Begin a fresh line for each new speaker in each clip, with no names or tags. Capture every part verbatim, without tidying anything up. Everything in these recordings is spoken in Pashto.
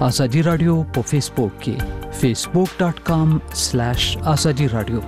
ازادي رادیو په فیسبوک کې فیسبوک ډاٹ کام سلیش ازادي رادیو.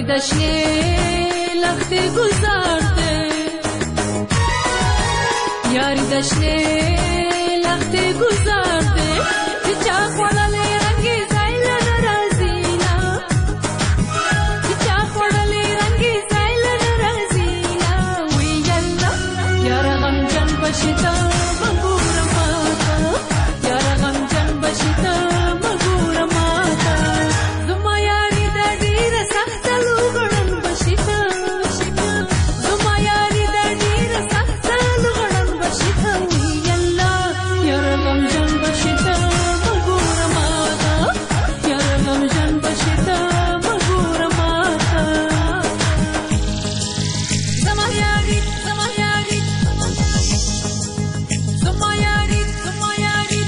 یاری دشنه لخت گذارده یاری دشنه لخت گذارده که چا خوڑلی رنگی زیل نرازینا که چا خوڑلی رنگی زیل نرازینا وی یلا یار غم جن بشتا مگور ماتا یار غم جن بشتا مگور ماتا زما یاری دا دیر سخت لوگڑن بشتا زما یاری دا دیر سخت لوگڑن بشتا وی یلا یار غم جن بشتا مگور ماتا یار غم جن بشتا مگور ماتا زما یاری زما یاری زما یاری زما یاری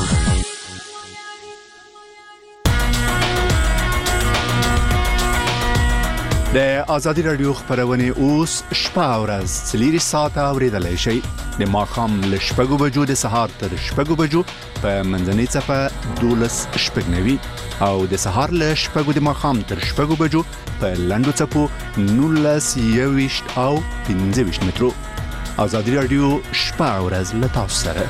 د آزادي رادیو خبرونه اوس شپه او ورځ څلور ساعته اوریدلای شئ د ماښام له شپږو بجو د سهار تر شپږو بجو په منځنۍ صفه دولس شپږنوي او د سهار له شپږو د ماښام تر شپږو بجو په لنډو څپو نولس یوویشت او پنځه ویشت مترو. آزادي رادیو شپه او ورځ له تاسو سره.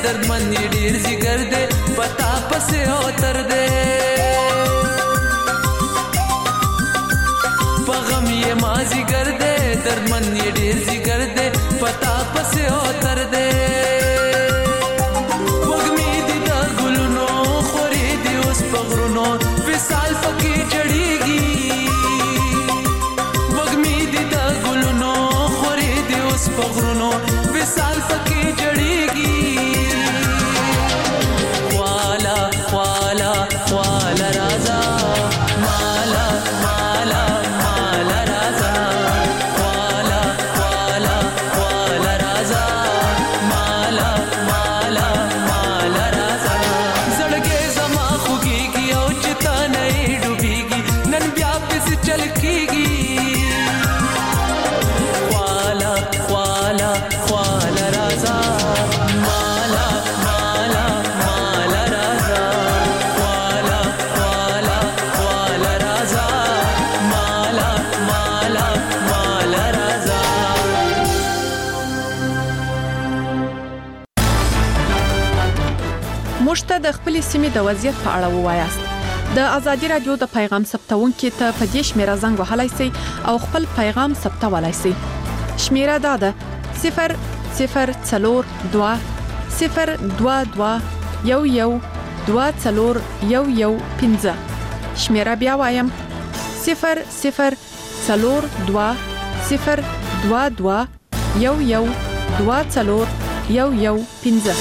दर्दमन ये ډیر जिगर दे पता पसे होतर दे पगम ये माजी कर दे दर्दमन ये ډیر जिगर दे पता पसे होतर दे वगमी दी दा गुलनो खोरी दी उस पगरुनो विसाल फकी जड़ीगी वगमी दी दा गुलनो खोरी दी उस पगरुनो विसाल फकी जड़ीगी वाला वाला वाला राजा माला माला माला राजा वाला वाला वाला राजा माला माला माला राजा जड़के जमा खुगीगी और चिता नहीं डूबीगी नन व्यापिस चलकीगी वाला वाला वाला राजा माला माला माला राजा वाला वाला वाला राजा माला माला माला राजा
موږ ته د خپلې سیمې د وضعیت په اړه ووایاست د ازادي رادیو د پیغام ثبتونکو ته په دې شمیره زنګ وهلای شئ او خپل پیغام ثبتولای شئ شمیره دا ده صفر صفر څلور دوه صفر دوه دوه یو یو دوه څلور یو یو پنځه شمیره بیا وایم صفر صفر څلور دوه صفر دوه دوه یو یو دوه څلور یو یو پنځه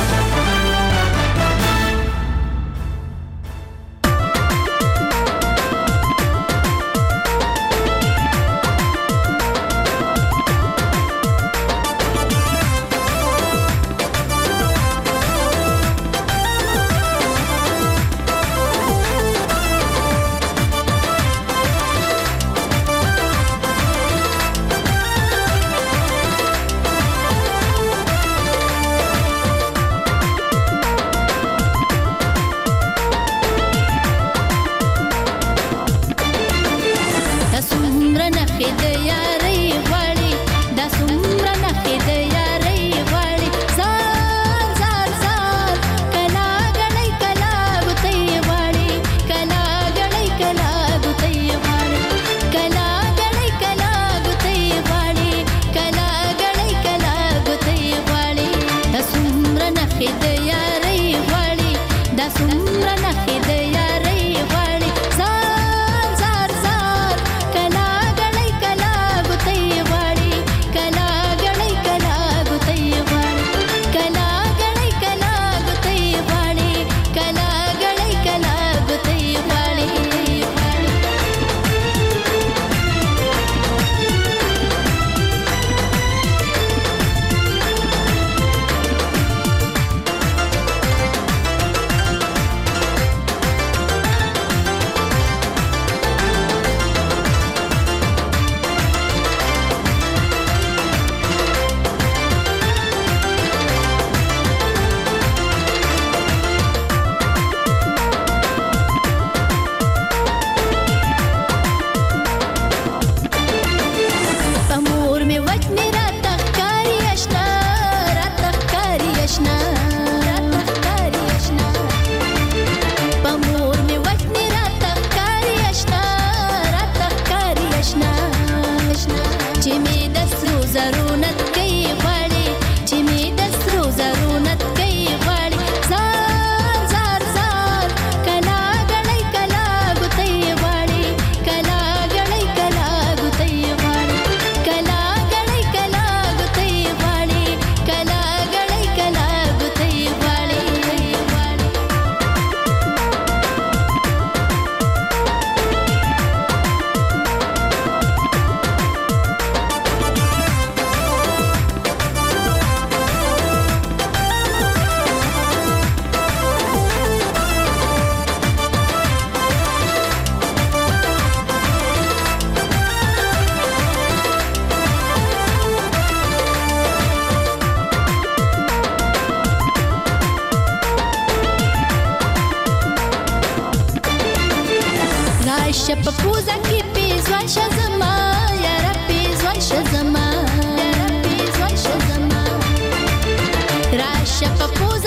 شپپوزه کې پیزوان شزما یا رب پیزوان شزما یا رب پیزوان شزما را شپپوزه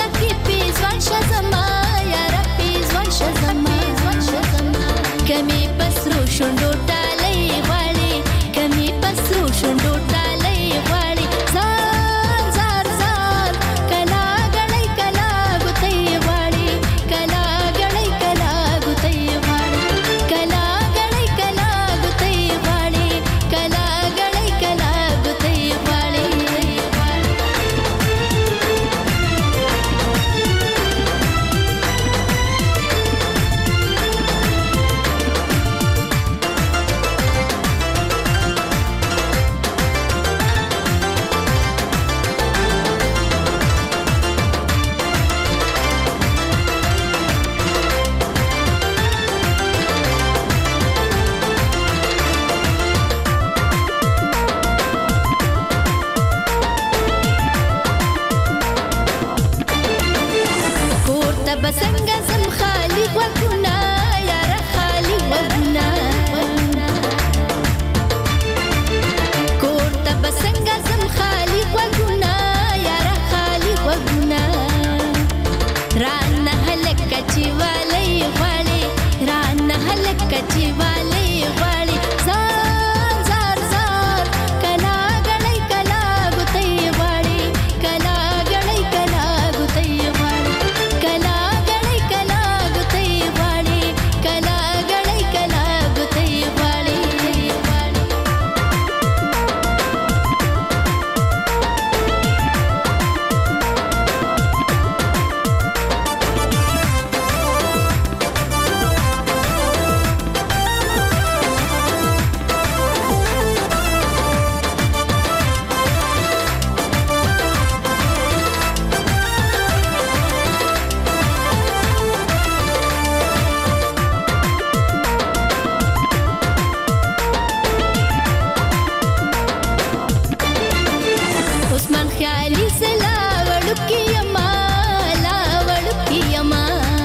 خیالي سلا وړوکی یما لا وړوکی یما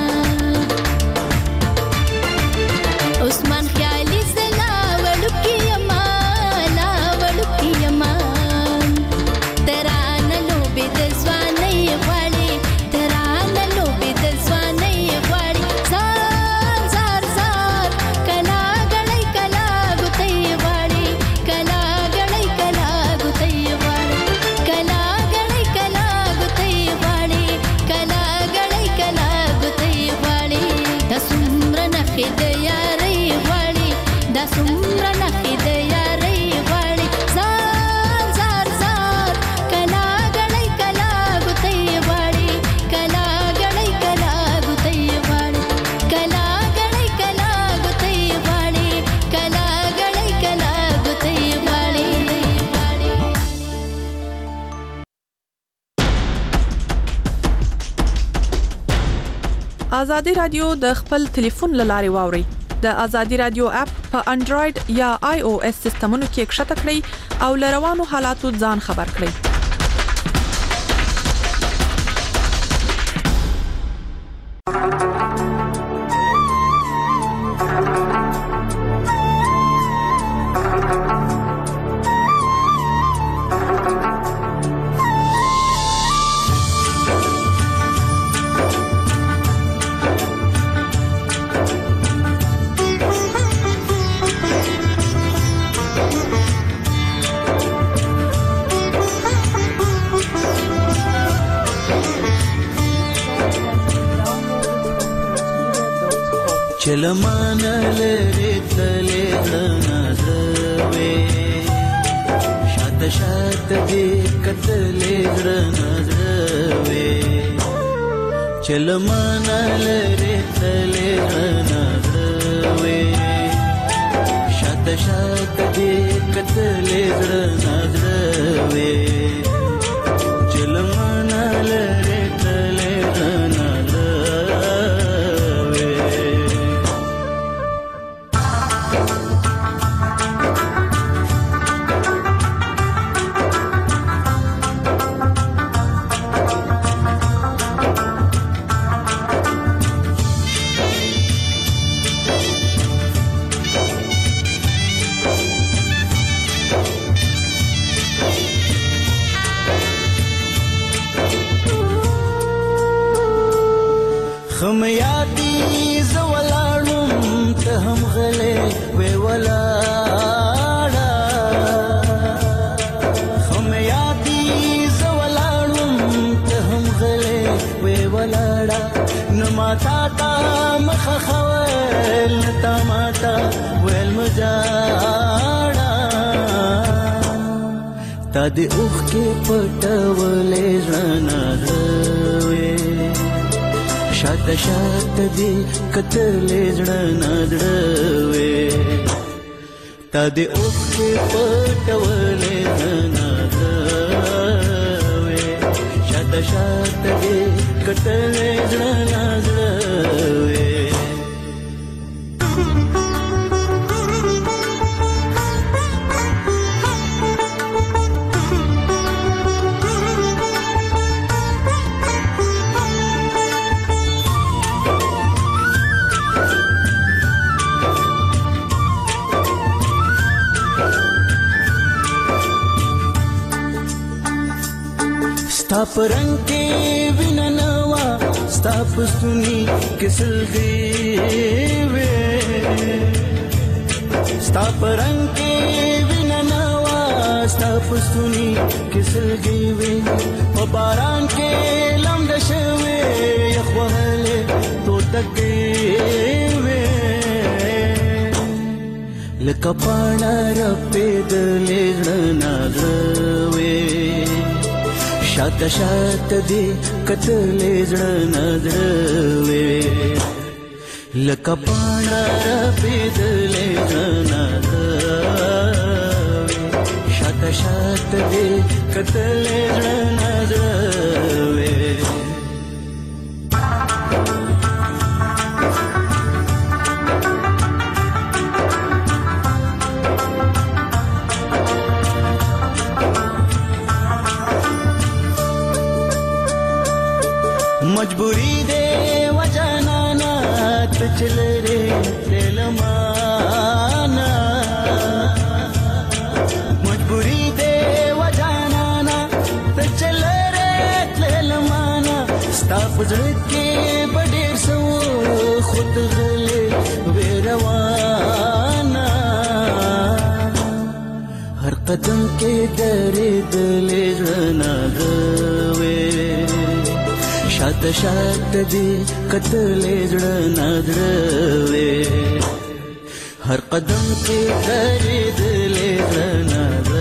عثمان خیالي سلا وړوکی یما لا وړوکی یما ترانه لوبې د ځوانۍ غواړي ترانه لوبې د ځوانۍ غواړي زار زار زار کلا غړی کلا ګوتې غواړي کلا غړی کلا ګوتې غواړي کلا غړی کلا ګوتې غواړي کلا غړی کلا ګوتې غواړي د څومره نخې د یارۍ غواړي د څومره نخې د یارۍ غواړي زار زار زار کلا غړی کلا ګوتې غواړي کلا غړی کلا ګوتې غواړي کلا غړی کلا ګوتې غواړي کلا غړی کلا ګوتې غواړي
ازادي رادیو د خپل ټلیفون لارې واوري د ازادي رادیو اپ په انډراید یا آی او اس سیستمونو کې ښکته کړئ او لروانو حالاتو ځان خبر کړئ
چلمان لري تلې نظروي شات شات دې کتلې نظروي چلمان لري تلې نظروي شات شات دې کتلې نظروي چلمان لري تلې خم یادی زولاړم ته هم غلې وې ولاړه خم یادی زولاړم ته هم غلې وې ولاړه نو ماتا تا مخ خول تا ماتا ویل مجاړه تا دې اوخ کې پټولې ځنا دوي شات شات دې کتلې زړه نادړوي تا دې اوخ کې پټولې نادړوي شات شات دې کتلې زړه نادړوي ستا پرنګ کې وینا نوا ستا پستونی کسل دی وې ستا پرنګ کې وینا نوا ستا پستونی کسل دی وې په باران کې لمد شوي یخوهله تو تکې وې لکه پاڼه رپې دلې ځنا غوي شات شات دې کتلې زړه نظروي لکه پاڼه رپې دلې ځنا غوي شات شات دې کتلې زړه نظروي
मजबूरी दे वजनाना तो चल रे तेलमाना मजबूरी दे वजनाना तो चल रे तेलमाना स्टाफ के बड़े सो खुद गले बेरवाना हर कदम के दरे दले जना गवे शात शात दे कतले जड़ना द्रवे हर कदम के दरे दले जड़ना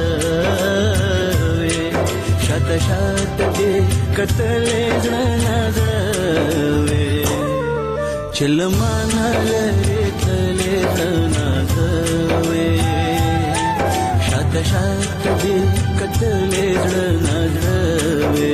द्रवे शात शात दे कतले जड़ना द्रवे चल माना ले तले जड़ना द्रवे शात शात दे कतले जड़ना द्रवे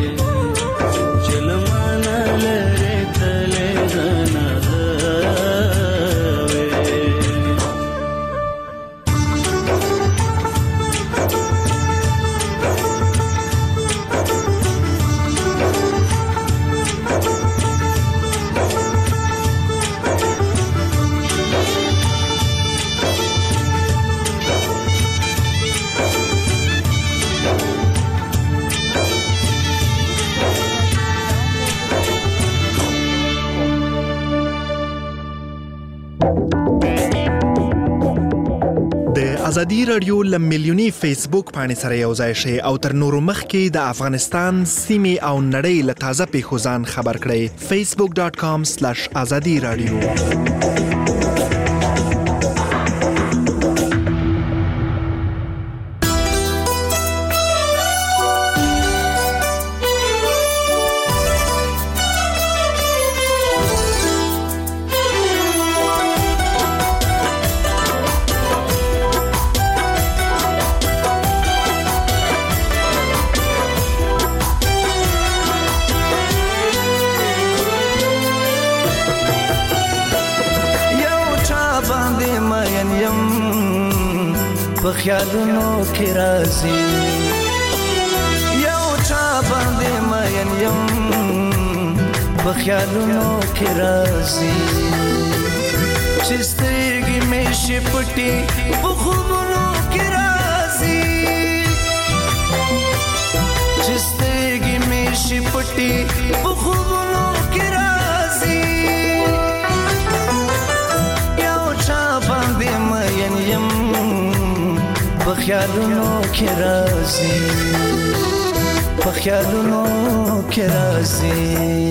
ازادي رادیو له میلیوني فیسبوک باندې سره یو ځای شي او تر نورو مخکې د افغانستان سیمې او نړۍ له تازه پیښو ځان خبر کړئ facebook dot com slash azadi radio
خیالونو کې راځي یو چا باندې مین یم په خیالونو کې راځي چې سترګې مې شي پټې په خوبونو کې راځي چې سترګې مې شي پټې په خوبونو کې راځي یو چا باندې مین یم په خیالونو کې راځي په خیالونو کې راځي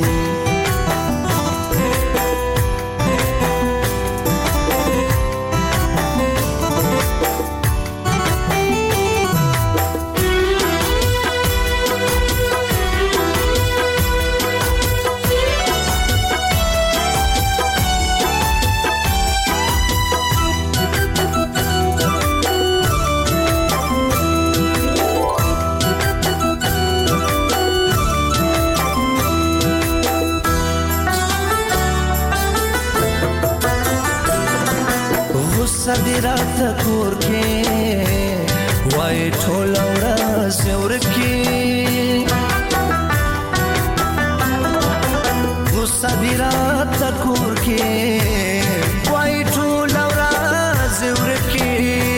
صدرات کور کې وای ټول ورځ ورکی و صدرات کور کې وای ټول ورځ ورکی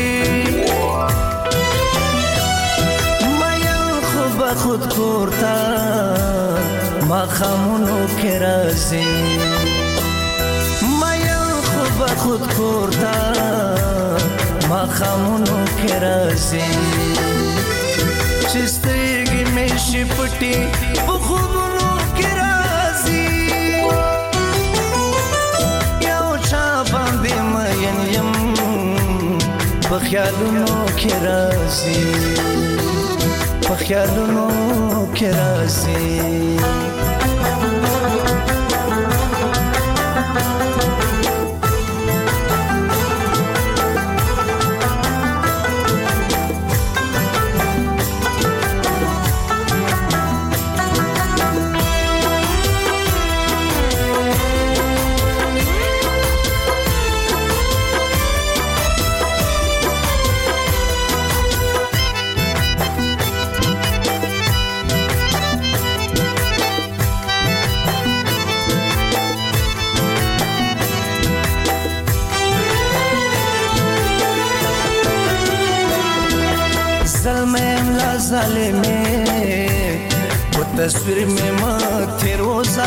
مې خو به خود کوړتا ما خامونو کې راځي خود کوړتا ما خامونو کې راځي چې سترګې مې شي پټې په خوبونو کې راځي یو چا باندې مین یم په خیالونو کې راځي په خیالونو کې راځي ظالمه वो तस्वीर में माथे रोजा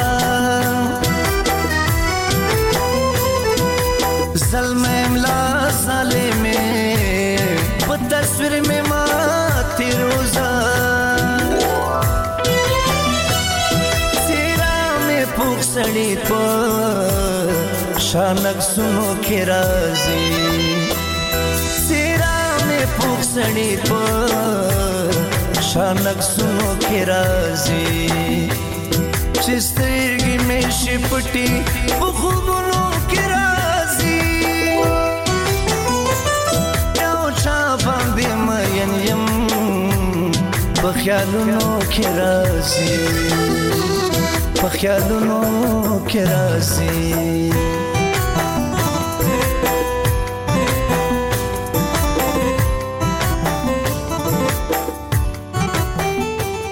ज़ल्म इमला ज़ालिमे वो तस्वीर में माथे रोजा तेरा में पुख सड़ी पर शानक सुनो के राजी तेरा में पुख सड़ी पर शानक सुनो के राजी चिस्तरगी में शिपटी वो खूबनों के राजी याओ चाबां दे मयन यम बख्यालुनों के राजी बख्यालुनों के राजी